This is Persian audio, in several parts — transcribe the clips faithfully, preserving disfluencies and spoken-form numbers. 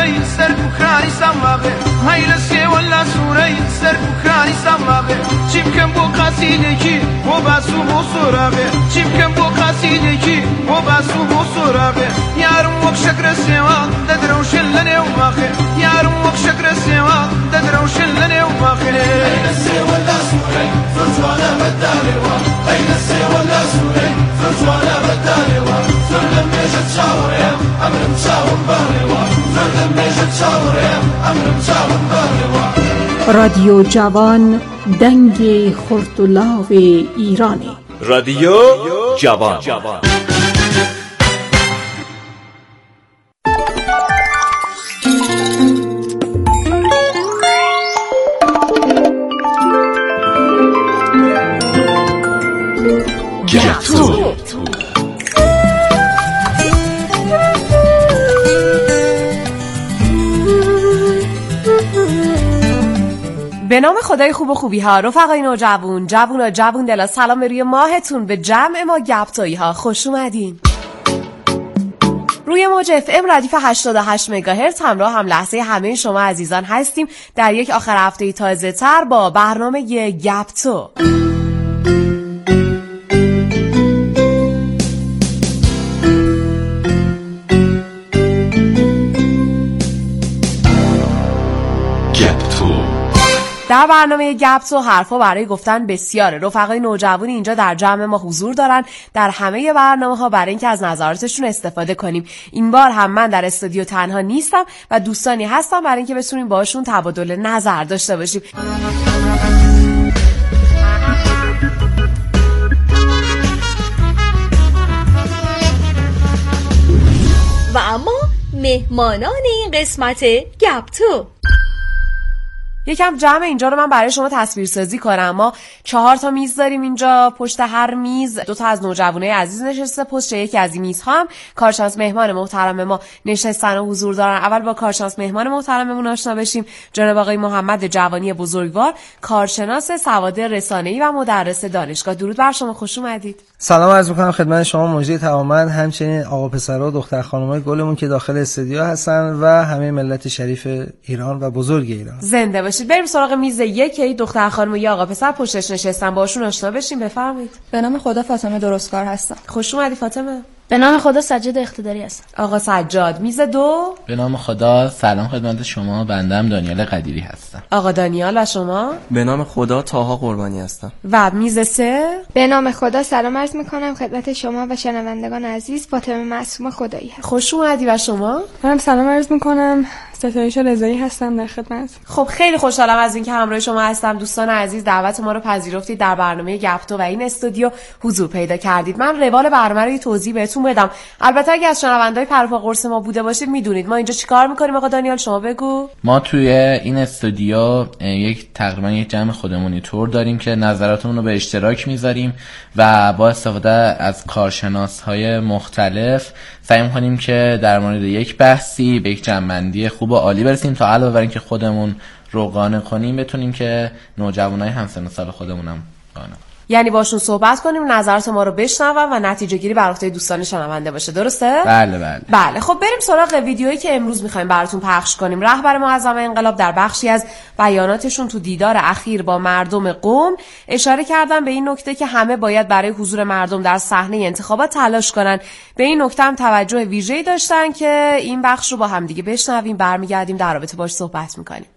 سوره سر بخاری سماغه هایل سی ولا سوره سر بخاری سماغه چیم کم بو قصیده کی و باسو بو سوراغه چیم کم بو قصیده کی و باسو بو سوراغه یارم وک شکر سیوا ددروش لنه و ماخه یارم وک شکر سیوا ددروش لنه و ماخه هایل سی ولا سوره فرزوانا بداری وا هایل سی ولا سوره فرزوانا بداری وا زردم میشد شاوریم امرم شاورم باری وا زردم میشد شاوریم امرم شاورم باری وا رادیو جوان دنگ خردولاو ایرانی. رادیو جوان. گپتو. به نام خدای خوب و خوبی ها، رفقای نوجوان، جوون و جوون دلا، سلام به روی ماهتون. به جمع ما گپتویی ها خوش اومدین. روی موج اف ام ردیف هشتاد و هشت مگاهرتز همراه هم لحظه همه شما عزیزان هستیم در یک آخر هفته تازه تر با برنامه گپتو. در برنامه گپتو حرفا برای گفتن بسیاره. رفقای نوجوانی اینجا در جمع ما حضور دارن در همه برنامه ها برای اینکه از نظراتشون استفاده کنیم. این بار هم من در استودیو تنها نیستم و دوستانی هستم برای اینکه بتونیم باشون تبادل نظر داشته باشیم. و اما مهمانان این قسمت گپتو. یکم جمع اینجا رو من برای شما تصویر سازی کنم. ما چهار تا میز داریم اینجا. پشت هر میز دو تا از نوجوانای عزیز نشسته. پشت یکی از این میزها هم کارشناس مهمان محترم ما نشستن و حضور دارن. اول با کارشناس مهمان محترممون آشنا بشیم. جناب آقای محمد جوانی بزرگوار، کارشناس سواد رسانه‌ای و مدرس دانشگاه. درود بر شما، خوش اومدید. سلام عرض می‌کنم خدمت شما مجری توامند، همچنین آقا پسرها و دختر خانم‌های گلمون که داخل استودیو هستن و همه ملت شریف ایران و بزرگ ایران. زنده باشید. بریم سراغ میز یک. ای دختر خانم و یا آقا پسر پشتش نشستن، باشون آشنا بشیم. بفرمایید. به نام خدا فاطمه درستکار هستم. خوش اومدی فاطمه. به نام خدا سجاد اقتداری هستم. آقا سجاد. میز دو. به نام خدا سلام خدمت شما، بندم دانیال قدیری هستم. آقا دانیال. و شما؟ به نام خدا طاها قربانی هستم. و میز سه. به نام خدا سلام عرض میکنم خدمت شما و شنوندگان عزیز، فاطمه معصومه خدایی هستم. خوش اومدی. و شما؟ منم سلام عرض میکنم، ستایش رضایی هستم در خدمت. خب خیلی خوشحالم از اینکه همراه شما هستم. دوستان عزیز، دعوت ما رو پذیرفتید در برنامه گپتو و این استودیو حضور پیدا کردید. من روال برنامه رو توضیح بهتون بدم. البته اگه از شنوندای پرپا قرص ما بوده باشید میدونید ما اینجا چیکار میکنیم. آقا دانیال شما بگو. ما توی این استودیو یک تقریبا یک جمع خودمونی تور داریم که نظراتمون رو به اشتراک میذاریم و با استفاده از کارشناس‌های مختلف سعی می‌کنیم که در مورد یک بحثی به یک جمع‌بندی خوب و عالی برسیم تا علاوه بر اینکه خودمون رو قانع کنیم بتونیم که نوجوانای همسن و سال خودمونم قانع کنیم. یعنی باشون صحبت کنیم، نظرات ما رو بشنون و نتیجه گیری بر عهده دوستان شنونده باشه. درسته؟ بله بله. بله. خب بریم سراغ ویدیویی که امروز می‌خوایم براتون پخش کنیم. رهبر معظم انقلاب در بخشی از بیاناتشون تو دیدار اخیر با مردم قم اشاره کردن به این نکته که همه باید برای حضور مردم در صحنه انتخابات تلاش کنن. به این نکته هم توجه ویژه‌ای داشتن که این بخش رو با هم دیگه بشنویم، برمیگردیم در رابطه باش صحبت می‌کنیم.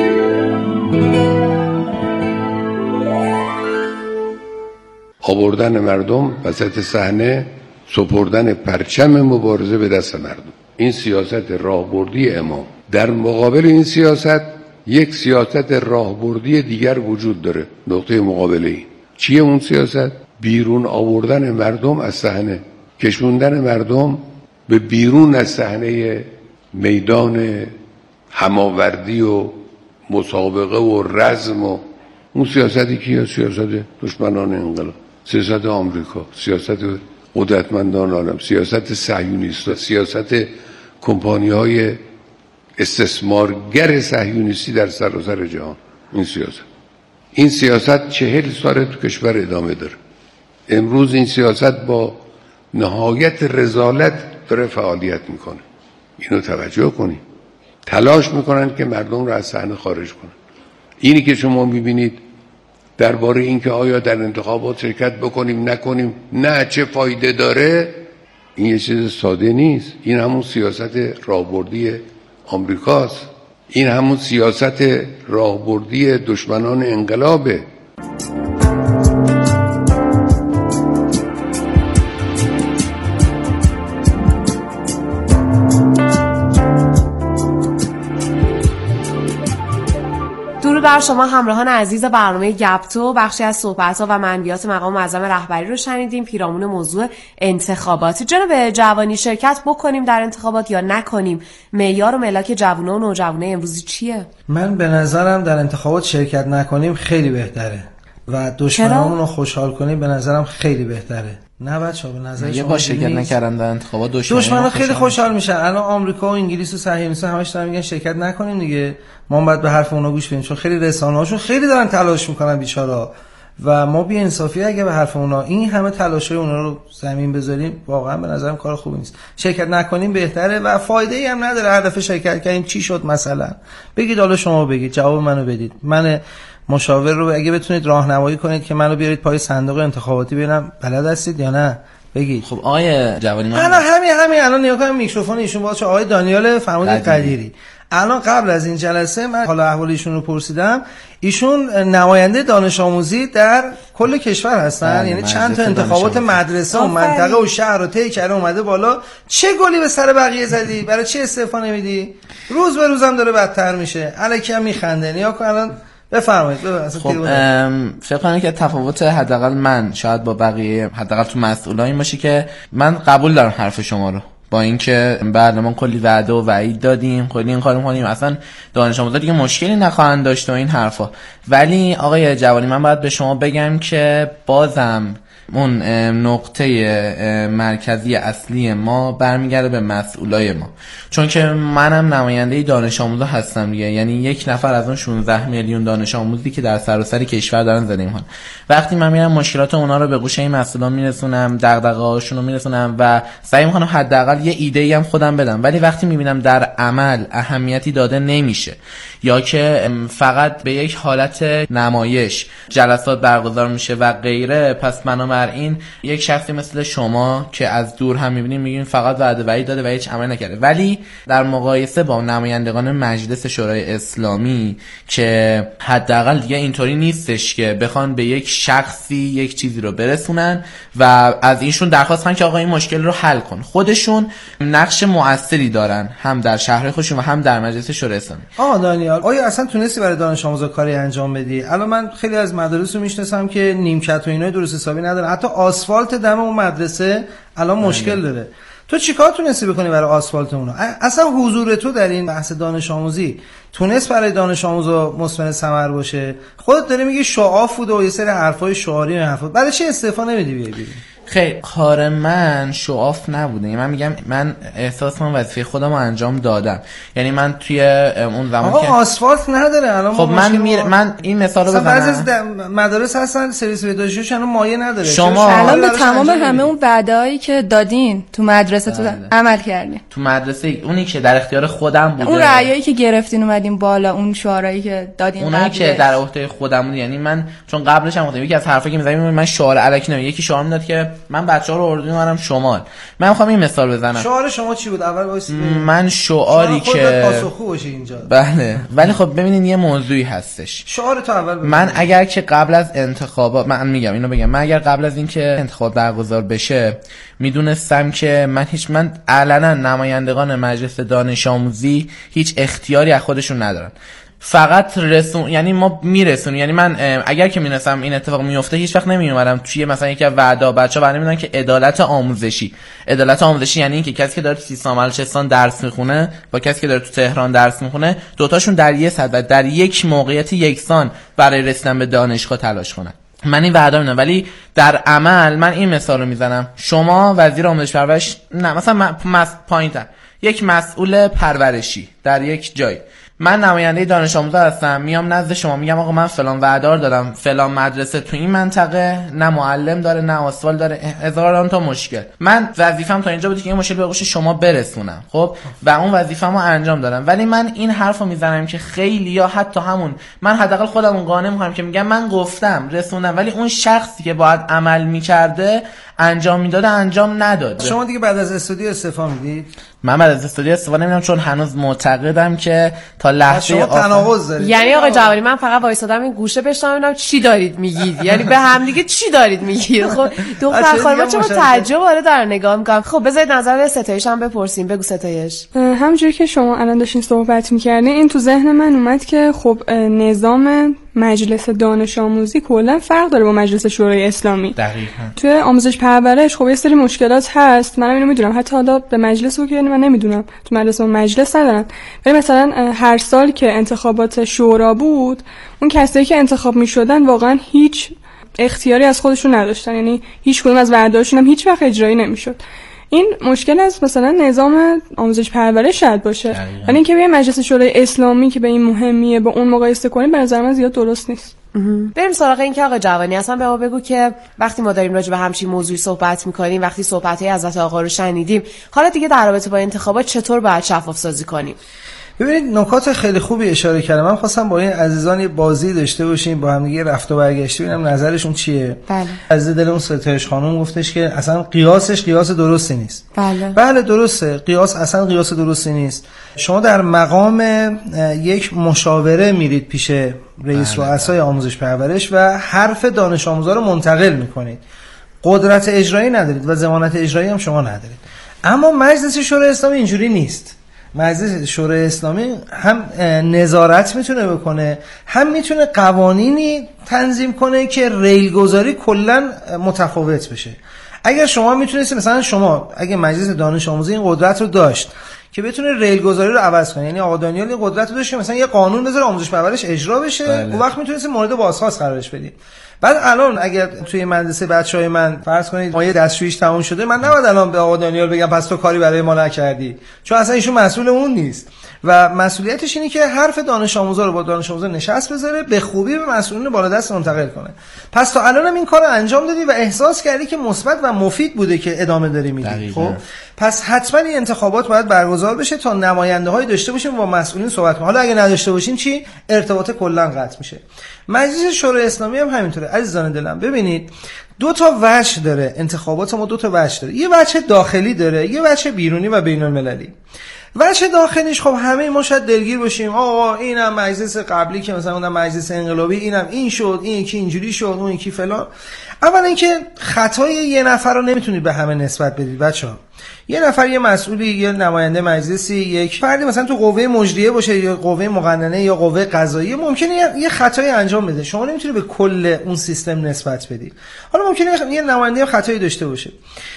آوردن مردم وسط صحنه، سپردن پرچم مبارزه به دست مردم، این سیاست راهبردی امام. در مقابل این سیاست یک سیاست راهبردی دیگر وجود داره. نقطه مقابله ای چیه؟ اون سیاست بیرون آوردن مردم از صحنه، کشوندن مردم به بیرون از صحنه میدان هماوردی و مسابقه و رزم. و اون سیاستی که سیاست دشمنان انقلاب، سیاست آمریکا، سیاست قدرتمندان عالم، سیاست صهیونیست، سیاست کمپانی‌های استثمارگر صهیونیستی در سراسر جهان. این سیاست این سیاست چهل سال تو کشور ادامه داره. امروز این سیاست با نهایت رذالت داره فعالیت میکنه. اینو توجه کنید. تلاش میکنن که مردم رو از صحنه خارج کنن. اینی که شما میبینید درباره اینکه آیا در انتخابات شرکت بکنیم نکنیم، نه چه فایده داره، این یه چیز ساده نیست. این همون سیاست راهبردی آمریکاست، این همون سیاست راهبردی دشمنان انقلابه. درود بر شما همراهان عزیز برنامه گپ تو. بخشی از صحبت‌ها و منبعات مقام معظم رهبری رو شنیدیم پیرامون موضوع انتخابات. جناب جوانی، شرکت بکنیم در انتخابات یا نکنیم؟ معیار و ملاک جوونا و نوجوانای امروزی چیه؟ من به نظرم در انتخابات شرکت نکنیم خیلی بهتره و دشمنامون رو خوشحال کنیم به نظرم خیلی بهتره. نه بچه‌ها به نظر شما با شرکت نکردن در انتخابات دشمنا دشمنا خیلی خوشحال میشن. الان آمریکا و انگلیس و صهیونیست‌ها همش دارن میگن شرکت نکنیم دیگه، ما باید به حرف اونا گوش بدیم، چون خیلی رسانه‌هاشون خیلی دارن تلاش میکنن بیچارا و ما بی انصافی اگه به حرف اونا این همه تلاشای اونا رو زمین بذاریم واقعا به نظرم کار خوبی نیست. شرکت نکنیم بهتره و فایده ای هم نداره. هر دفعه شرکت کردیم چی شد مثلا؟ بگید حالا شما بگید، جواب منو بدید. من مشاور رو اگه بتونید راهنمایی کنید که منو بیارید پای صندوق انتخاباتی ببینم بلد هستید یا نه بگید. خب آقای جوانی، من الان همین همین الان نگاه کنم میکروفون ایشون باشه، آقای دانیال فرمودید قدیری. الان قبل از این جلسه من حالا احوال ایشون رو پرسیدم، ایشون نماینده دانش آموزی در کل کشور هستن، یعنی چند تا انتخابات مدرسه و منطقه و شهر رو طی کرده اومده بالا. چه گلی به سر بقیه زدی؟ برای چه استعفا نمیدی؟ روز به روزم داره بدتر میشه، الکی هم میخنده. نیا کن الان بفرمایید. خب فکر کنم که تفاوت حداقل من شاید با بقیه حداقل تو مسئولا این باشه که من قبول دارم حرف شما رو، با اینکه بعد ما کلی وعده و وعید دادیم، کلی این کارو می‌کنیم، اصلا دانش آموزا دیگه مشکلی نخواهند داشت و این حرفا. ولی آقای جوانی، من باید به شما بگم که بازم اون نقطه مرکزی اصلی ما برمیگرده به مسئولای ما، چون که منم نماینده دانش آموزا هستم دیگه، یعنی یک نفر از اون شانزده میلیون دانش آموزی که در سراسر کشور دارن زندگی می‌کنن. وقتی من میرم مشکلات اونا رو به گوش این مسئولان میرسونم، دغدغه‌هاشون رو میرسونم و سعی می‌کنم حداقل یه ایده‌ای هم خودم بدم، ولی وقتی می‌بینم در عمل اهمیتی داده نمیشه یا که فقط به یک حالت نمایش جلسات برگزار میشه و غیره، پس بنابراین یک شخصی مثل شما که از دور هم میبینیم میگیم فقط وعده وعید داده و هیچ عمل نکرده، ولی در مقایسه با نمایندگان مجلس شورای اسلامی که حداقل دیگه اینطوری نیستش که بخوان به یک شخصی یک چیزی رو برسونن و از اینشون درخواست کنن که آقا این مشکل رو حل کن، خودشون نقش مؤثری دارن هم در شهر خودشون و هم در مجلس شورای اسلامی. آها دانیال، آیا اصلا تونستی برای دانش آموزا کاری انجام بدی؟ الان من خیلی از مدارس رو میشناسم که نیمکت و اینا درست حسابی ندارن، حتی آسفالت دم اون مدرسه الان مشکل داره. تو چیکار تونستی بکنی برای آسفالت اونا؟ اصلا حضور تو در این بحث دانش آموزی تونست برای دانش آموزا مثمر ثمر باشه؟ خودت داری میگی شعاف بود و یه سری حرفای شعاری و حرفا، برای چی استعفا نمیدی بیای بیرون؟ خیلی کار من شعاف نبوده، من میگم من احساس من وظیفه خودم رو انجام دادم، یعنی من توی اون زمان آقا که آسفالت نداره الان خب من میر... من این مثال رو بزنم، بعضی از مدارس هستن سرویس بهداشتیش الان مایه نداره. شما الان به تمام همه اون وعده‌ای که دادین تو مدرسه تو عمل کردین؟ تو مدرسه اونی که در اختیار خودم بوده، اون رأیایی که گرفتین اومدین بالا، اون شعارهایی که دادین، اونایی که در عهده خودم بود، یعنی من چون قبلش هم گفتم یکی از حرفایی که می‌زدم من شعار الکی نمیدم، یکی شعار میداد که من بچه‌ها رو اردو میارم شمال. من می‌خوام این مثال بزنم. شعار شما چی بود اول وایس؟ من شعاری که پاسخگو باشه اینجا. بله، ولی خب ببینین یه موضوعی هستش. شعار تو اول بزن. من اگر که قبل از انتخابات، من میگم اینو بگم، من اگر قبل از اینکه انتخابات برگزار بشه میدونستم که من هیچ من علنا نمایندگان مجلس دانش آموزی هیچ اختیاری از خودشون ندارن، فقط رسون، یعنی ما میرسونیم. یعنی من اگر که می‌دونستم این اتفاق میفته هیچ وقت نمیومدم توی مثلا یکی از وعده بچه‌ها وعده میدن که عدالت آموزشی. عدالت آموزشی یعنی اینکه کسی که داره تو سیستان بلوچستان درس میخونه با کسی که داره تو تهران درس میخونه دوتاشون در یک سطح در یک موقعیت یکسان برای رسیدن به دانشگاه تلاش کنن. من این وعده میدم، ولی در عمل من این مثال رو میزنم. شما وزیر آموزش پرورش، نه مثلا مس... پایین‌تر یک مسئول پرورشی در یک جای من نماینده دانش آموزا هستم، میام نزد شما میگم آقا من فلان وعدار دارم، فلان مدرسه تو این منطقه نه معلم داره نه آسفال داره، هزاران تا مشکل. من وظیفه‌م تا اینجا بود که این مشکل به گوش شما برسونم، خب و اون وظیفه‌مو انجام دادم. ولی من این حرفو میزنم که خیلی یا حتی همون من حداقل خودمون قانع می‌کنم که میگم من گفتم رسوندم، ولی اون شخصی که باید عمل می‌کرده انجام میداده انجام نداد. شما دیگه بعد از استودیو استعفا میدید؟ من بعد از استودیو استفاده نمیدم چون هنوز معتقدم که تا لحظه شما تناقض دارید. یعنی آقای جوانی من فقط وایسادم این گوشه بشنوم چی دارید میگید، یعنی به هم دیگه چی دارید میگید. خب دختر خانم چرا تعجب وارد در نگاه میکنم. خب بذارید نظر ستایش هم بپرسیم. بگو ستایش. همونجوری که شما الان داشتین صحبت میکردین این تو ذهن من اومد که خب نظام مجلس دانش آموزی کلا فرق داره با مجلس شورای اسلامی. دقیقاً. توی آموزش پرورش خب یه سری مشکلات هست، منم اینو میدونم، حتی حالا به مجلس که من نمیدونم تو مدرسه مجلس ندارن. ولی مثلا هر سال که انتخابات شورا بود اون کسایی که انتخاب میشدن واقعا هیچ اختیاری از خودشون نداشتن، یعنی هیچ کدوم از وعده‌هاشون هم هیچ وقت اجرایی نمیشد. این مشکل از مثلا نظام آموزش پرورش شاید باشه، ولی اینکه به مجلس شورای اسلامی که به این مهمیه با اون مقایسه کنیم به نظر من زیاد درست نیست. بریم سراغ این که آقا جوانی اصلا به ما بگو که وقتی ما داریم راجع به همچین موضوعی صحبت می‌کنیم، وقتی صحبت‌های حضرت آقا رو شنیدیم، حالا دیگه در رابطه با انتخابات چطور باید شفاف سازی کنیم؟ ببینید نکات خیلی خوبی اشاره کردم. من خواستم با این عزیزان یه بازی داشته باشیم، با هم دیگه رفت و برگشت ببینم نظرشون چیه. بله. از دل اون ستایش خانم گفتش که اصلا قیاسش قیاس درستی نیست. بله. بله درسته، قیاس اصلا قیاس درستی نیست. شما در مقام یک مشاوره میرید پیش رئیس رؤسای آموزش پرورش و حرف دانش آموزا رو منتقل میکنید. قدرت اجرایی ندارید و ضمانت اجرایی هم شما ندارید. اما مجلس شورای اسلامی اینجوری نیست. مجلس شورای اسلامی هم نظارت میتونه بکنه، هم میتونه قوانینی تنظیم کنه که ریلگذاری کلا متفاوت بشه. اگر شما میتونید مثلا شما اگه مجلس دانش آموزی این قدرت رو داشت که بتونه ریلگذاری رو عوض کنه، یعنی آقا دانیال این قدرت رو داشت که مثلا یه قانون بذاره آموزش پرورش اجرا بشه، بله. اون وقت میتونید مورد بازخواست قرارش بدید. بعد الان اگر توی مدرسه بچهای من فرض کنید مایه دستشوییش تموم شده، من نباید الان به آقا دانیال بگم پس تو کاری برای ما نکردی، چون اصلا ایشون مسئول اون نیست و مسئولیتش اینه که حرف دانش آموزا رو با دانش آموزا نشست بذاره، به خوبی به مسئولین بالا دست منتقل کنه. پس تا الانم این کارو انجام دادی و احساس کردی که مثبت و مفید بوده که ادامه داری میدی. خب پس حتما این انتخابات باید برگزار بشه تا نماینده‌های داشته باشیم با مسئولین صحبت کنیم. حالا اگه نداشته باشین چی؟ ارتباط کلا قطع میشه. مجلس شورای اسلامی هم همینطوره. عزیزان دلم ببینید دو تا وجه داره انتخابات ما، دو تا وجه داره. یه وجه داخلی داره، یه وجه بیرونی و بین‌المللی. وجه داخلیش خب همه ما شاید دلگیر باشیم، آقا اینم مجلس قبلی که مثلا اون مجلس انقلابی اینم این شد، این یکی اینجوری شد، اون یکی فلان. اولا اینکه خطای یه نفر رو نمیتونید به همه نسبت بدید بچه‌ها. یه نفر یه مسئولی، یه نماینده مجلسی، یک فردی مثلا تو قوه مجریه باشه یا قوه مقننه یا قوه قضاییه، ممکنه یه خطایی انجام بده. شما نمیتونید به کل اون سیستم نسبت بدید. حالا ممکنه یه نماینده خطایی داشته باشه.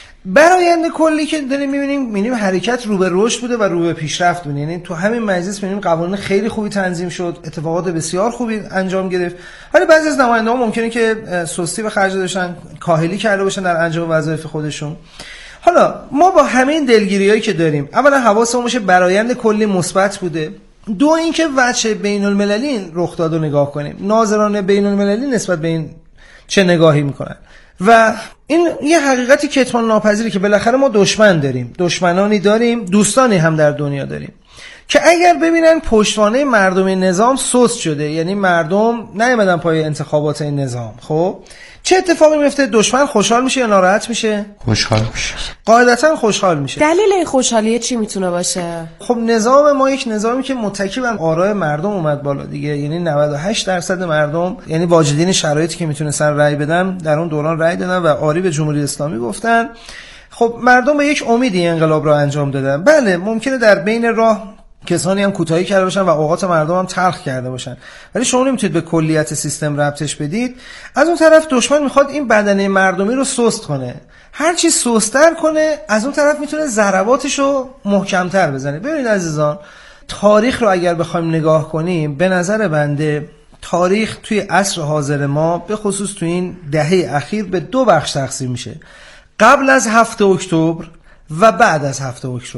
برآیند کلی که داریم می‌بینیم می‌بینیم حرکت رو به رشد بوده و رو به پیشرفت بوده. یعنی تو همین مجلس می‌بینیم قوانین خیلی خوبی تنظیم شد، اتفاقات بسیار خوبی انجام گرفت. ولی بعضی از نماینده‌ها ممکنه که سستی به خرج داشتن، کاهلی کرده باشن در انجام وظایف خودشون. حالا ما با همین دلگیریایی که داریم، اولا حواسمون باشه برآیند کلی مثبت بوده. دو اینکه وجه بین‌المللی رخ داد و نگاه کنیم. ناظران بین‌المللی نسبت به این چه نگاهی میکنن و این یه حقیقتی کتمان ناپذیری که بالاخره ما دشمن داریم، دشمنانی داریم، دوستانی هم در دنیا داریم که اگر ببینن پشتوانه مردم نظام سست شده، یعنی مردم نیومدن پای انتخابات این نظام، خب چه اتفاقی میفته؟ دشمن خوشحال میشه یا ناراحت میشه؟ خوشحال میشه. قاعدتا خوشحال میشه. دلیل این خوشحالی چی میتونه باشه؟ خب نظام ما یک نظامی که متکی بر آراء مردم اومد بالا دیگه، یعنی نود و هشت درصد مردم، یعنی واجدین شرایطی که میتونستن رأی بدن در اون دوران رأی دادن و آری به جمهوری اسلامی گفتن. خب مردم به یک امیدی انقلاب را انجام دادن. بله ممکنه در بین راه کسانی هم کوتاهی کرده باشن و اوقات مردم هم تلخ کرده باشن، ولی شما نمیتونید به کلیت سیستم ربطش بدید. از اون طرف دشمن میخواد این بدنه مردمی رو سست کنه، هر چی سست‌تر کنه از اون طرف میتونه ضرباتش رو محکم‌تر بزنه. ببینید عزیزان، تاریخ رو اگر بخوایم نگاه کنیم، به نظر بنده تاریخ توی عصر حاضر ما به خصوص توی این دهه اخیر به دو بخش تقسیم میشه: قبل از هفت اکتبر و بعد از هفت اکتبر.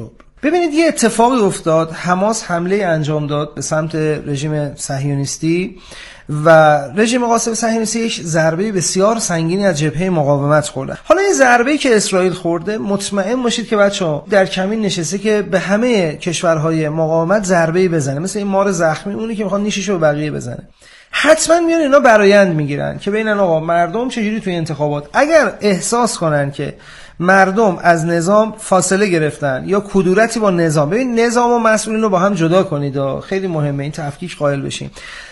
ببینید یه اتفاقی افتاد، حماس حمله انجام داد به سمت رژیم صهیونیستی و رژیم قاسم صهیونیستی یک ضربه بسیار سنگینی از جبهه مقاومت خورده. حالا این ضربه‌ای که اسرائیل خورده، مطمئن باشید که بچه‌ها در کمین نشسته که به همه کشورهای مقاومت ضربه‌ای بزنه، مثل این مار زخمی اونی که میخواد نیششو به بقیه بزنه. حتما میان اینا برایند میگیرن که ببینن آقا مردم چجوری توی انتخابات اگر احساس کنن که مردم از نظام فاصله گرفتن یا کدورتی با نظام، ببین نظام و مسئولین رو با هم جدا کنید، خیلی مهمه این تفکیک قائل بشیم.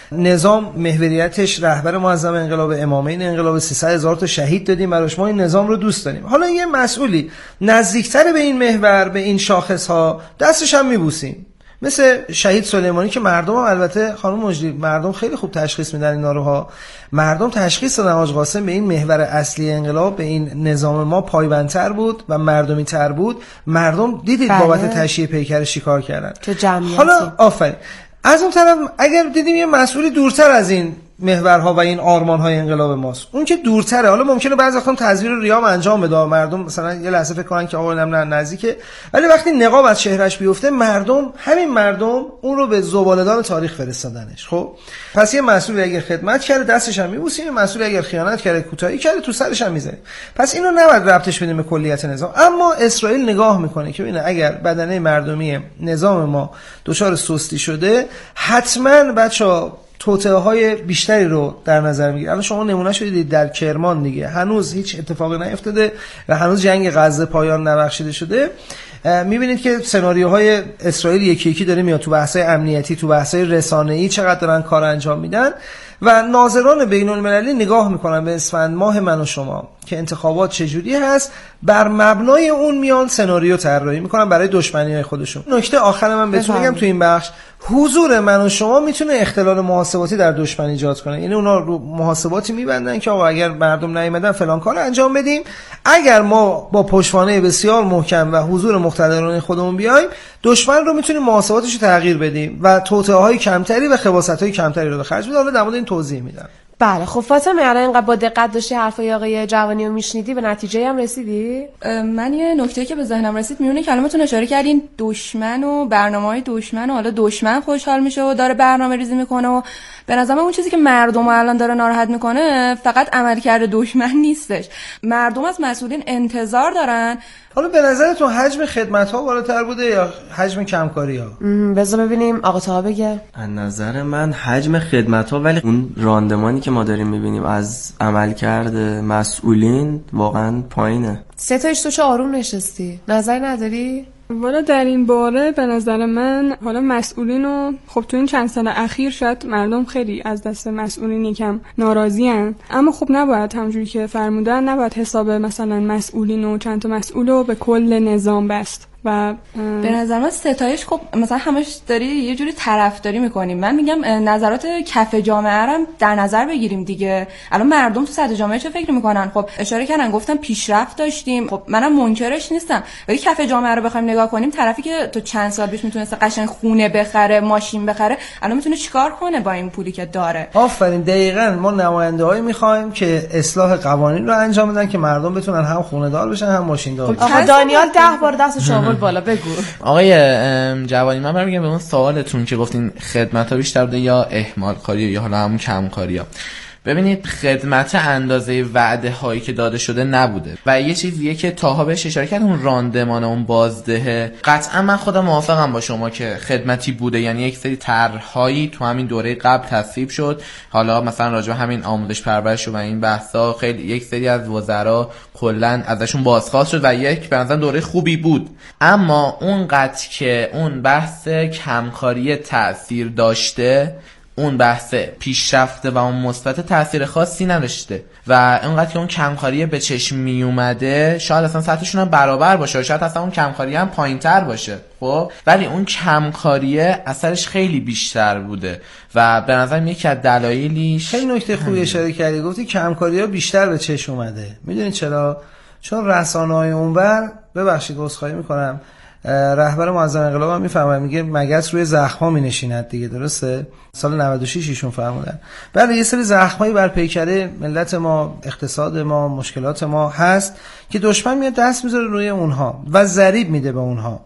نظام محوریتش رهبر معظم انقلاب، امامین انقلاب، سیصد هزار تا شهید دادیم براش، ما این نظام رو دوست داریم. حالا یه مسئولی نزدیکتر به این محور، به این شاخص ها، دستش هم میبوسیم، مثل شهید سلیمانی که مردم هم البته خانم مجدی مردم خیلی خوب تشخیص میدن اینا رو ها. مردم تشخیص دادن حاج قاسم به این محور اصلی انقلاب، به این نظام ما پایبندتر بود و مردمی تر بود. مردم دیدید بله. بابت تشییع پیکر شکار کردن. چه جمعیتی. حالا آفرین. از اون طرف اگر دیدیم یه مسئولی دورتر از این محورها و این آرمان‌های انقلاب ماست، اون که دورتره، حالا ممکنه بعضی وقتا تزویر ریام انجام بده، مردم مثلا یه لحظه فکر کنن که آقا اینم نه نزدیکه، ولی وقتی نقاب از چهرهش بیفته، مردم همین مردم اون رو به زباله‌دان تاریخ فرستادنش. خب پس یه مسئولی اگر خدمت کرده دستش هم میبوسیم، یه مسئولی اگر خیانت کرده کوتاهی کرده تو سرش هم میذاریم. پس اینو نباید ربطش بدیم به کلیت نظام. اما اسرائیل نگاه میکنه که ببینه اگر بدنه مردمی نظام ما دچار سستی شده، حتما بچا توطئه های بیشتری رو در نظر میگیره. الان شما نمونه شدید در کرمان دیگه، هنوز هیچ اتفاقی نیفتاده و هنوز جنگ غزه پایان نبخشیده شده. میبینید که سناریوهای اسرائیل یکی یکی داره میاد تو بحث‌های امنیتی، تو بحث‌های رسانه‌ای چقدر دارن کار انجام میدن و ناظران بین‌المللی نگاه میکنن به اسفند ماه من و شما که انتخابات چجوری هست، بر مبنای اون میان سناریو طراحی میکنن برای دشمنی‌های خودشون. نکته آخر من بهتون میگم تو این بخش، حضور من و شما میتونه اختلال محاسباتی در دشمن ایجاد کنه. یعنی اونا رو محاسباتی میبندن که آقا اگر مردم نیومدن فلان کار انجام بدیم، اگر ما با پشتوانه بسیار محکم و حضور مقتدران خودمون بیایم، دشمن رو میتونیم محاسباتش رو تغییر بدیم و توطئه‌های کمتری و خباثت‌های کمتری رو به خرج بدیم. حالا در مورد این توضیح میدم. بله خب فاطمه، الان اینقدر با دقت داشتی حرفای آقای جوانی رو میشنیدی، به نتیجه هم رسیدی؟ من یه نکته که به ذهنم رسید میونه کلماتون اشاره کردین دشمن و برنامه‌های دشمن و حالا دشمن خوشحال میشه و داره برنامه ریزی میکنه و به نظر من اون چیزی که مردم الان داره ناراحت میکنه فقط عملکرد دشمن نیستش. مردم از مسئولین انتظار دارن. حالا به نظرتون حجم خدمت‌ها بالاتر بوده یا حجم کمکاری‌ها؟ بذار ببینیم آقا طه بگه. از نظر من حجم خدمت‌ها، ولی اون راندمانی که ما داریم می‌بینیم از عملکرد مسئولین واقعا پایینه. سه تاش تو چه آروم نشستی؟ نظر نداری؟ والا در این باره به نظر من حالا مسئولین و خب تو این چند سال اخیر شاید مردم خیلی از دست مسئولین یکم ناراضی هن. اما خب نباید همونجوری که فرمودن نباید حساب مثلا مسئولین و چند تا مسئول رو به کل نظام بست و به نظر من ستایش خب مثلا همش داری یه جوری طرفداری میکنیم. من میگم نظرات کف جامعه رو در نظر بگیریم دیگه. الان مردم تو سطح جامعه چه فکر میکنن؟ خب اشاره کردن گفتم پیشرفت داشتیم، خب منم منکرش نیستم، ولی کف جامعه رو بخوایم نگاه کنیم، طرفی که تو چند سال پیش میتونسته قشنگ خونه بخره، ماشین بخره، الان میتونه چیکار کنه با این پولی که داره؟ آفرین، دقیقاً ما نماینده‌هایی میخوایم که اصلاح قوانین رو انجام بدن که مردم بتونن هم خونه دار بشن هم ماشین دار بشن. آقا دانیال ده بار دستش آورد بالا، بگو. آقای جوانی، من برمیگردم به اون سوالتون که گفتین خدمت‌ها بیشتر بوده یا اهمال کاری یا حالا همون کم کاری‌ها. ببینید خدمت اندازه وعده هایی که داده شده نبوده و یه چیزیه که تاها بهش اشاره کرد، اون راندمان، اون بازده. قطعا من خودم موافقم با شما که خدمتی بوده، یعنی یک سری طرح‌هایی تو همین دوره قبل تصویب شد، حالا مثلا راجع به همین آموزش پرورش و این بحثا خیلی یک سری از وزرا کلا ازشون بازخواست شد و یک به نظر دوره خوبی بود. اما اون قطع که اون بحث کمکاری تأثیر داشته، اون بحث پیشرفته و اون مثبت تاثیر خاصی نداشته و اینقدر که اون کمکاری به چشم می اومده شاید اصلا سطحشون هم برابر باشه، شاید اصلا اون کمکاری هم پایین‌تر باشه، خب ولی اون کمکاری اثرش خیلی بیشتر بوده و به نظرم یکی از دلایلیش. خیلی نکته خوبی اشاره کردی، گفتی کمکاری‌ها بیشتر به چشم اومده. میدونید چرا؟ چون رسانه‌های اونور، ببخشید عذرخواهی میکنم، رهبر معظم انقلاب هم میفهمه، میگه مگس روی زخم‌ها مینشیند دیگه، درسته؟ سال نود و شش ایشون فرمودن. بله یه سری زخمایی بر پیکره ملت ما، اقتصاد ما، مشکلات ما هست که دشمن میاد دست میذاره روی اونها و ضریب میده به اونها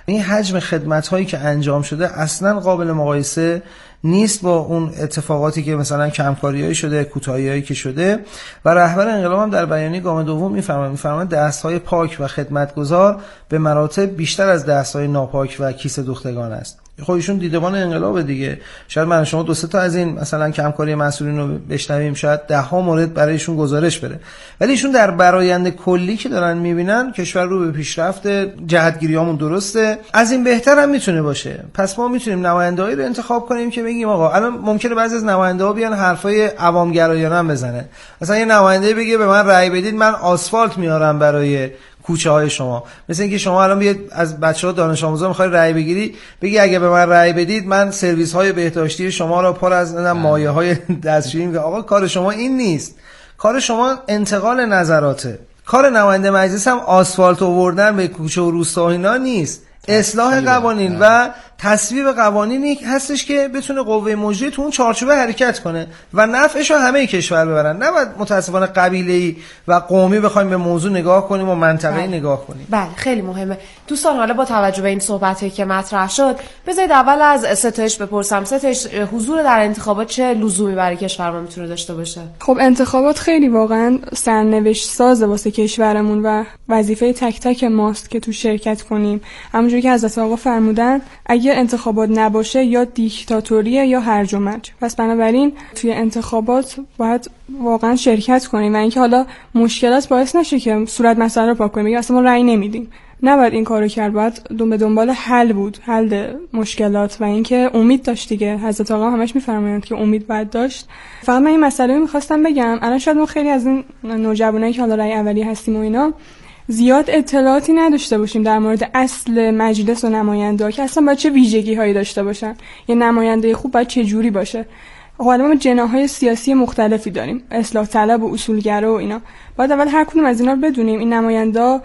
این حجم خدمت هایی که انجام شده اصلا قابل مقایسه نیست با اون اتفاقاتی که مثلا کمکاریایی شده، کوتاهیایی که شده. و رهبر انقلاب هم در بیانیه گام دوم میفرماید میفرماید دست‌های پاک و خدمتگزار به مراتب بیشتر از دست‌های ناپاک و کیسه دوختگان است. خب ایشون دیدبان انقلاب دیگه. شاید من شما دو سه تا از این مثلا کمکاری مسئولین رو بشنویم، شاید ده ها مورد برایشون گزارش بره، ولی ایشون در برآیند کلی که دارن میبینن کشور رو به پیشرفت، جهتگیریامون درسته، از این بهتر هم میتونه باشه. پس ما میتونیم نماینده‌ای رو انتخاب کنیم که بگیم آقا الان ممکنه بعضی از نماینده‌ها بیان حرفای عوامگرایانه هم بزنه. مثلا یه نماینده بگه به من رأی بدید من آسفالت میارم برای کوچه های شما. مثل اینکه شما الان بیاد از بچه‌ها دانش آموزا می‌خوای رأی بگیری، بگی اگه به من رأی بدید من سرویس های بهداشتی شما را پر از مایه های دستشویی می‌کنم. آقا کار شما این نیست. کار شما انتقال نظراته. کار نماینده مجلس هم آسفالت آوردن به کوچه و روستا و اینا نیست. اصلاح قوانین و تصویب قوانینی هستش که بتونه قوه مجریه تو اون چارچوبه حرکت کنه و نفعشو همه کشور ببرن. نباید متاسفانه قبیله‌ای و قومی بخوایم به موضوع نگاه کنیم و منطقه‌ای نگاه کنیم. بله خیلی مهمه. دوستان حالا با توجه به این صحبتایی که مطرح شد بذارید اول از ستایش بپرسم. ستایش، حضور در انتخابات چه لزومی برای کشور ما میتونه داشته باشه؟ خب انتخابات خیلی واقعا سرنوشت ساز واسه کشورمون و وظیفه تک تک ماست که تو شرکت کنیم. همونجوری که حضرت آقا فرمودن اگه انتخابات نباشه یا دیکتاتوریه یا هرج و مرج. پس بنابراین توی انتخابات باید واقعا شرکت کنیم و اینکه حالا مشکلات باعث نشه که صورت مسئله رو پاک کنیم، میگه اصلا ما رأی نمیدیم. نباید این کارو کرد، باید دون به دنبال حل بود، حل مشکلات و اینکه امید داشت دیگه. حضرت آقا همش میفرمایند که امید باید داشت. فقط من این مسئله رو می‌خواستم بگم، الان شاید ما خیلی از این نوجوانایی که حالا رأی اولیه هستیم و اینا زیاد اطلاعاتی نداشته باشیم در مورد اصل مجلس و نماینده‌ها که اصلا باید چه ویژگی‌هایی داشته باشن. یه نماینده خوب باید چه جوری باشه. حالا ما جناح‌های سیاسی مختلفی داریم، اصلاح طلب و اصولگرا و اینا. باید اول هر کدوم از اینا رو بدونیم این نماینده‌ها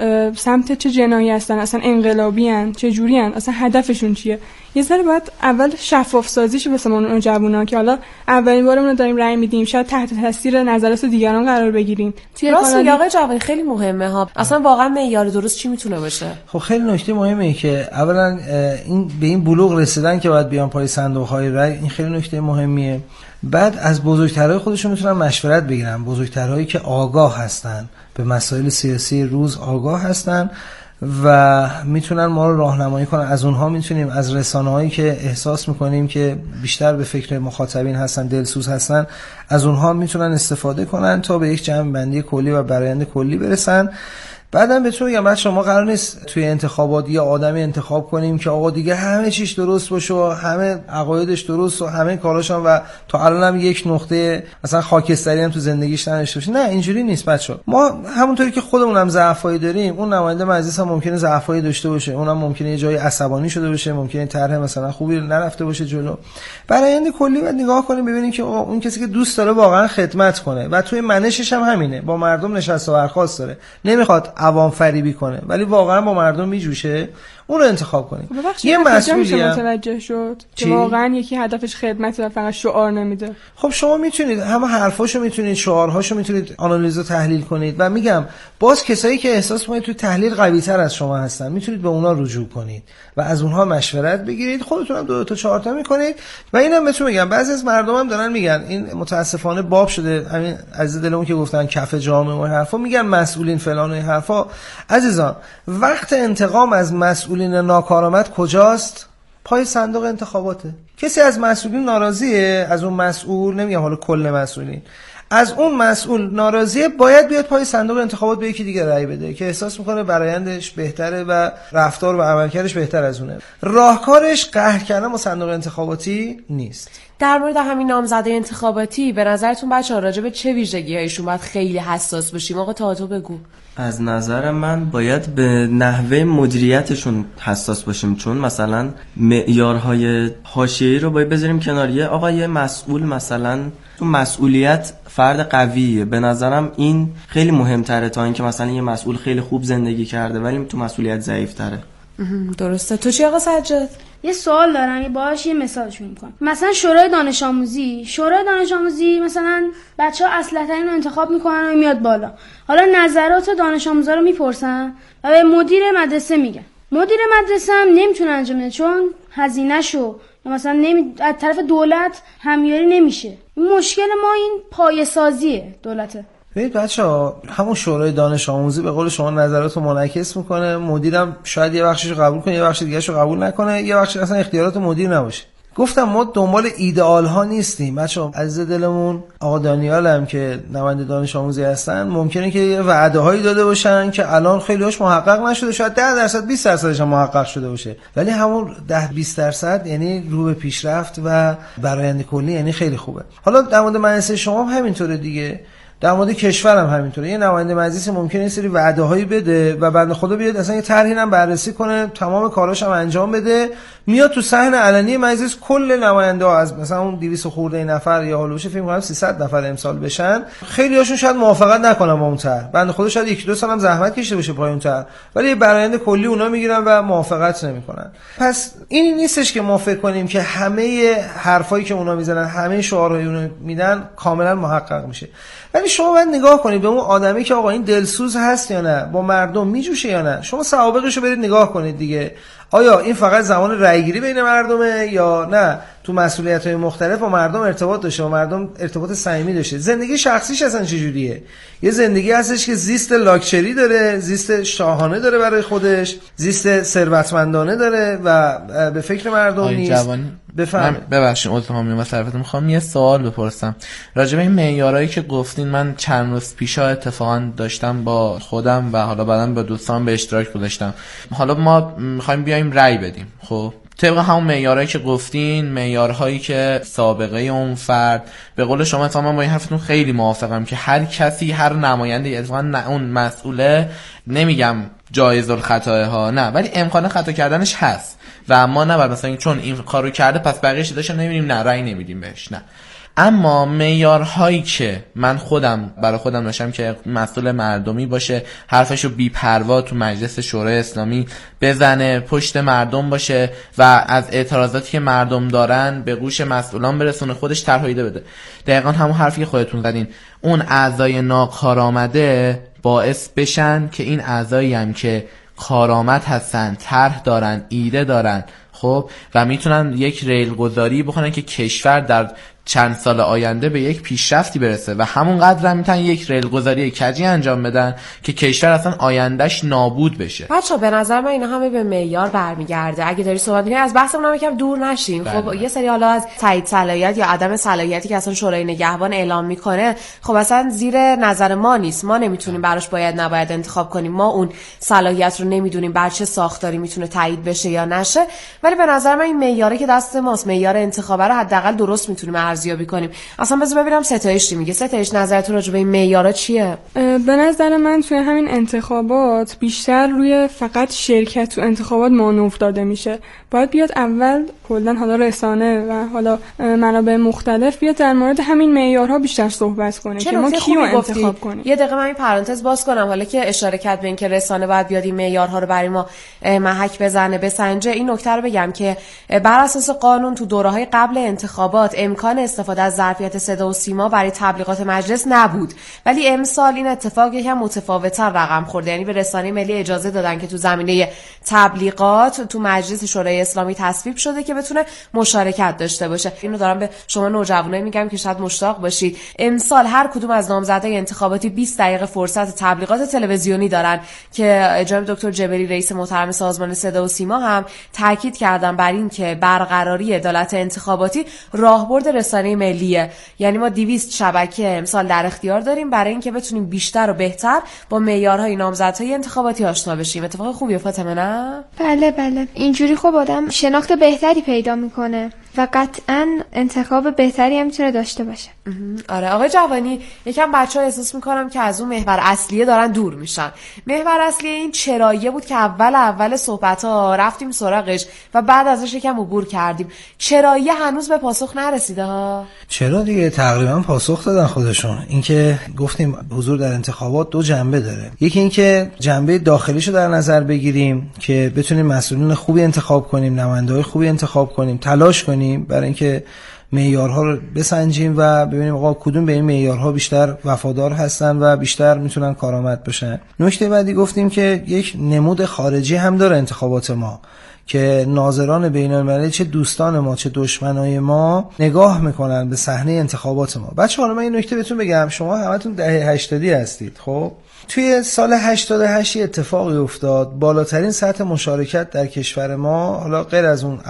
سمت چه جناحی هستن، اصلا انقلابی ان، چه جوری ان، اصلا هدفشون چیه. یه ذره باید اول شفاف سازیش واسه ما نوجوانا که حالا اولین بارمون رو داریم رأی میدیم، شاید تحت تاثیر نظرات دیگران قرار بگیریم. راست میگه آقای جوانی، خیلی مهمه ها. اصلا واقعا معیار درست چی میتونه باشه؟ خب خیلی نکته مهمه که اولا این به این بلوغ رسیدن که باید بیان پای صندوق‌های رأی، این خیلی نکته مهمیه. بعد از بزرگترهای خودشون میتونن مشورت بگیرن، بزرگترهایی که آگاه هستن به مسائل سیاسی روز، آگاه هستن و میتونن ما رو راهنمایی کنن. از اونها میتونیم، از رسانه‌هایی که احساس میکنیم که بیشتر به فکر مخاطبین هستن، دلسوز هستن، از اونها میتونن استفاده کنن تا به یک جمع بندی کلی و برآیند کلی برسن. بعدم بهتون میگم بچه شما قرار نیست توی انتخابات یا آدمی انتخاب کنیم که آقا دیگه همه چیش درست باشه و همه عقایدش درست و همه کاراشون و تا الان هم یک نقطه مثلا خاکستری هم تو زندگیش نداشته باشه. نه اینجوری نیست بچه. ما همونطوری که خودمون هم ضعفایی داریم، اون نماینده مجلس هم ممکنه ضعفایی داشته باشه، اونم ممکنه یه جای عصبانی شده باشه، ممکنه طرح مثلا خوبی نرفته باشه جلو. برای آینده کلی بعد نگاه کنیم ببینیم که اون کسی که دوست داره واقعا خدمت کنه و توی منشش هم همینه، با مردم نشست و برخاست داره، نمیخواد عوام فریبی کنه ولی واقعا با مردم میجوشه، اون رو انتخاب کنید. یه مسئولی متوجه شد که واقعا یکی هدفش خدمت و فقط شعار نمیده. خب شما میتونید همه حرفاشو میتونید، شعارهاشو میتونید آنالیز و تحلیل کنید و میگم باز کسایی که احساس میکنید تو تحلیل قوی تر از شما هستن میتونید به اونا رجوع کنید و از اونها مشورت بگیرید. خودتون هم دو تا چهار تا میکنید. و اینم بهتون میگم بعضی از مردم هم دارن میگن، این متاسفانه باب شده، همین عزیز دلمون که گفتن کف جامعه و حرفا، میگن مسئولین فلان و حرفا. عزیزان وقت انتقام از مسئولین ناکارآمد کجاست؟ پای صندوق انتخاباته. کسی از مسئولین ناراضیه، از اون مسئول، نمیگم حالا کل مسئولین، از اون مسئول ناراضیه، باید بیاد پای صندوق انتخابات به یکی دیگه رأی بده که احساس میکنه برآیندش بهتره و رفتار و عملکردش بهتر از اونه. راهکارش قهر کردن با صندوق انتخاباتی نیست. در مورد همین نامزده انتخاباتی به نظرتون بچه‌ها راجع به چه ویژگی‌هایشون باید خیلی حساس باشیم؟ آقا تاتو بگو. از نظر من باید به نحوه مدیریتشون حساس باشیم، چون مثلا معیارهای حاشیه‌ای رو باید بذاریم کنار. یه آقا یه مسئول مثلا تو مسئولیت فرد قویه، به نظرم این خیلی مهمتره تا اینکه مثلا یه مسئول خیلی خوب زندگی کرده ولی تو مسئولیت ضعیف‌تره. درسته. تو چی آقا سجاد؟ یه سوال دارم، یه باهاش یه مثالشون میکنم. مثلا شورای دانش آموزی شورای دانش آموزی مثلا بچه‌ها اصلح‌ترین رو انتخاب میکنن و میاد بالا. حالا نظرات دانش آموزا رو میپرسن و به مدیر مدرسه میگن مدیر مدرسه هم نمیتونه انجام بده چون هزینه‌شو مثلا نمی... از طرف دولت همیاری نمیشه. مشکل ما این پایه‌سازیه دولته. ببینید بچه‌ها، همون شورای دانش آموزی به قول شما نظراتو منعکس میکنه، مدیرم شاید یه بخشیشو قبول کنه، یه بخش دیگه‌شو قبول نکنه، یه بخش اصلا اختیارات مدیر نباشه. گفتم ما دنبال ایدئال ها نیستیم بچه‌ها. عزیز دلمون آقا دانیال هم که نماینده دانش آموزی هستن ممکنه که یه وعده هایی داده باشن که الان خیلی‌هاش محقق نشده، شاید ده درصد بیست درصدش هم محقق شده باشه، ولی همون ده بیست درصد یعنی رو به پیشرفت و برآیند کلی، یعنی خیلی خوبه. حالا در مورد مدرسه شما هم همینطوره دیگه، در مورد کشور هم همینطوره. یه نماینده مجلس ممکنه یه سری وعده هایی بده و بنده خدا بیاد اصلا یه طرحی هم بررسی کنه، تمام کاراش هم انجام بده، میاد تو صحن علنی مجلس کل نماینده ها از مثلا اون دویست خورده نفر یا هولوش فکر می‌کنم سیصد نفر امسال بشن، خیلی هاشون شاید موافقت نکنن با اون طرح، بنده خدا شاید یک دو سال هم زحمت کشیده باشه پای اون طرح، ولی برآیند کلی اونا میگیرن و موافقت نمیکنن. پس این نیستش که ما فکر کنیم که همه حرفایی که اونا میزنن، همه شعارهای اونا میدن کاملا محقق میشه. ولی شما باید نگاه کنید به اون آدمی که آقا این دلسوز هست یا نه، با مردم میجوشه یا نه. شما سوابقش رو برید نگاه کنید دیگه، آیا این فقط زمان رأیگیری بین مردمه یا نه تو مسئولیت‌های مختلف با مردم ارتباط داشته، با مردم ارتباط صمیمی داشته. زندگی شخصیش اصلا چجوریه؟ یه زندگی هستش که زیست لاکچری داره، زیست شاهانه داره برای خودش، زیست ثروتمندانه داره و به فکر مردم نیست. بفهم. ببخشید عذر میخوام مسئله‌تون میخوام یه سوال بپرسم راجع به این معیارایی که گفتین. من چند روز پیشا اتفاقا داشتم با خودم و حالا بعدم با دوستان به اشتراک گذاشتم. حالا ما میخوایم بیایم رأی بدیم، خب طبق همون معیارهایی که گفتین، معیارهایی که سابقه اون فرد، به قول شما مثلا من با این حرفتون خیلی موافقم که هر کسی، هر نماینده، اتفاقا اون مسئوله، نمیگم جایز الخطا ها نه، ولی امکان خطا کردنش هست و ما نباید مثلا چون این کارو کرده پس بقیه‌اش داشت نمیبینیم، نه رأی نمیدیم بهش، نه. اما معیارهایی که من خودم برای خودم داشتم که مسئول مردمی باشه، حرفشو بی پروا تو مجلس شورای اسلامی بزنه، پشت مردم باشه و از اعتراضاتی که مردم دارن به گوش مسئولان برسونه، خودش طرح ایده بده. دقیقاً همون حرفی که خودتون زدین، اون اعضای ناکارآمده باعث بشن که این اعضایی هم که کارآمد هستن، طرح دارن، ایده دارن، خب و میتونن یک ریل گذاری بکنن که کشور در چند سال آینده به یک پیشرفتی برسه و همون قدر هم میتونن یک ریل گذاری کجی انجام بدن که کشور اصلا آیندهش نابود بشه. بچه‌ها به نظر من اینا همه به معیار برمیگرده. اگه داری صحبت می‌کنی از بحثمون هم یکم دور نشیم. خب بله. یه سری حالا از تایید صلاحیت یا عدم صلاحیتی که اصلا شورای نگهبان اعلام میکنه، خب اصلا زیر نظر ما نیست، ما نمیتونیم براش باید نباید انتخاب کنیم، ما اون صلاحیت رو نمیدونیم بر چه ساختاری میتونه تایید بشه یا نشه. ولی به نظر من این معیاره که دست ماست، معیار انتخاب رو حداقل درست میتونیم ارزیابی کنیم. اصلا بذار ببینم ستایش چی میگه. ستایش نظرت راجع به این معیارا چیه؟ به نظر من توی همین انتخابات بیشتر روی فقط شرکت تو انتخابات مانور داده میشه. باید بیاد اول کلا حالا رسانه و حالا منابع مختلف بیاد در مورد همین معیارها بیشتر صحبت کنه که ما کیو انتخاب کنیم. یه دقیقه من این پرانتز باز کنم، حالا که اشاره کرد به این که رسانه باید بیاد این معیارها رو برای ما محک بزنه، بسنجه، این نکته رو بگم که بر اساس قانون تو دوره‌های قبل انتخابات امکان استفاده از ظرفیت صدا و سیما برای تبلیغات مجلس نبود، ولی امسال این اتفاق یکم متفاوت‌تر رقم خورده. یعنی به رسانه ملی اجازه دادن که تو زمینه تبلیغات تو مجلس شورای اسلامی تصویب شده که بتونه مشارکت داشته باشه. اینو دارم به شما نوجوانای میگم که شاید مشتاق باشید. امسال هر کدوم از نامزدای انتخاباتی بیست دقیقه فرصت تبلیغات تلویزیونی دارن که جناب دکتر جبری رئیس محترم سازمان صدا و سیما هم تاکید کردن بر این که برقراری عدالت انتخاباتی راهبرد رسانه ملیه. یعنی ما دویست شبکه امسال در اختیار داریم برای اینکه بتونیم بیشتر و بهتر با معیارهای نامزدهای انتخاباتی آشنا بشیم. اتفاق خوبیه فاطمه، نه؟ بله بله، اینجوری خب آدم شناخت بهتری پیدا میکنه و قطعاً انتخاب بهتری هم میتونه داشته باشه. آره آقای جوانی، یکم بچه‌ها احساس میکنم که از اون محور اصلیه دارن دور میشن. محور اصلی این چراییه بود که اول اول صحبت‌ها رفتیم سراغش و بعد ازش یکم عبور کردیم. چراییه هنوز به پاسخ نرسیده ها. چرا دیگه تقریبا پاسخ دادن خودشون. اینکه گفتیم حضور در انتخابات دو جنبه داره. یکی اینکه جنبه داخلیشو در نظر بگیریم که بتونیم مسئولین خوبی انتخاب کنیم، نماینده‌های خوبی انتخاب کنیم، تلاش کنیم برای اینکه معیارها رو بسنجیم و ببینیم آقا کدوم به این معیارها بیشتر وفادار هستن و بیشتر میتونن کارآمد باشن. نکته بعدی گفتیم که یک نمود خارجی هم داره انتخابات ما که ناظران بین المللی چه دوستان ما چه دشمنای ما نگاه میکنن به صحنه انتخابات ما. بچه حالا من این نکته بهتون بگم، شما همتون دهه هشتادی هستید. خب توی سال هشتاد و هشت اتفاقی افتاد، بالاترین سطح مشارکت در کشور ما، حالا غیر از اون